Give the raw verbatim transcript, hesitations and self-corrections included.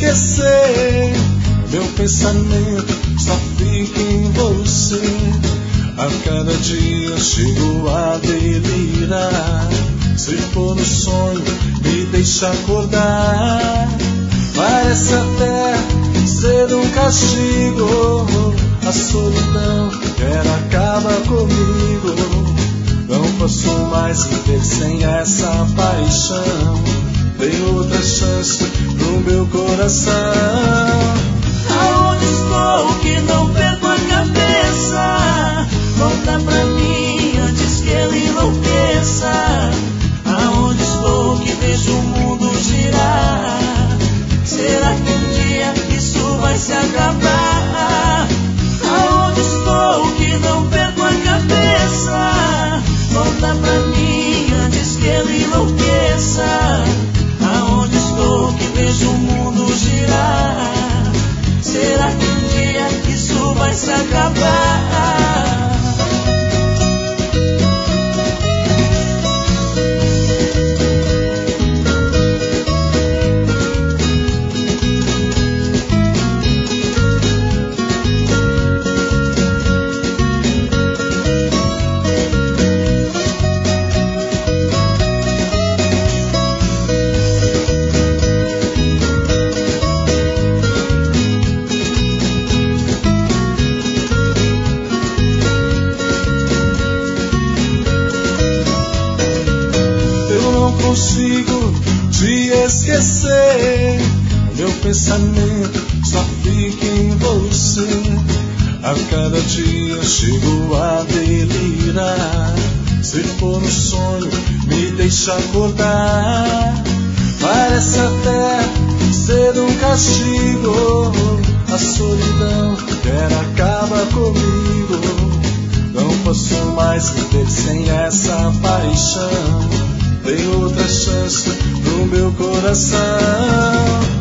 esquecer. Meu pensamento só fica em você. A cada dia chego a delirar. Se for no sonho, me deixa acordar. Parece até ser um castigo. A solidão quer acabar comigo. Não posso mais viver sem essa paixão. Dei outra chance pro meu coração. Aonde estou que não perco a cabeça? Volta pra mim antes que ele enlouqueça. Aonde estou que vejo o mundo girar? Será que um dia isso vai se acabar? Aonde estou que não perco a cabeça? Volta pra mim antes que ele enlouqueça. Aonde estou que vejo o mundo girar? Será que um dia isso vai se acabar? Consigo te esquecer. Meu pensamento só fica em você. A cada dia chego a delirar. Se for no sonho, me deixa acordar. Parece até ser um castigo. A solidão quer acabar comigo. Não posso mais viver sem essa paixão. Dei outra chance pro meu coração.